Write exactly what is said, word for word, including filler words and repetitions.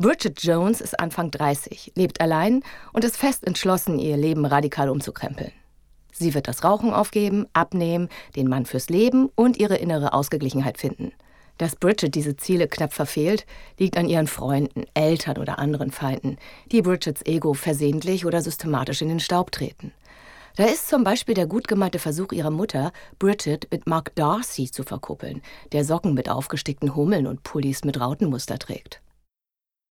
Bridget Jones ist Anfang dreißig, lebt allein und ist fest entschlossen, ihr Leben radikal umzukrempeln. Sie wird das Rauchen aufgeben, abnehmen, den Mann fürs Leben und ihre innere Ausgeglichenheit finden. Dass Bridget diese Ziele knapp verfehlt, liegt an ihren Freunden, Eltern oder anderen Feinden, die Bridgets Ego versehentlich oder systematisch in den Staub treten. Da ist zum Beispiel der gut gemeinte Versuch ihrer Mutter, Bridget mit Mark Darcy zu verkuppeln, der Socken mit aufgestickten Hummeln und Pullis mit Rautenmuster trägt.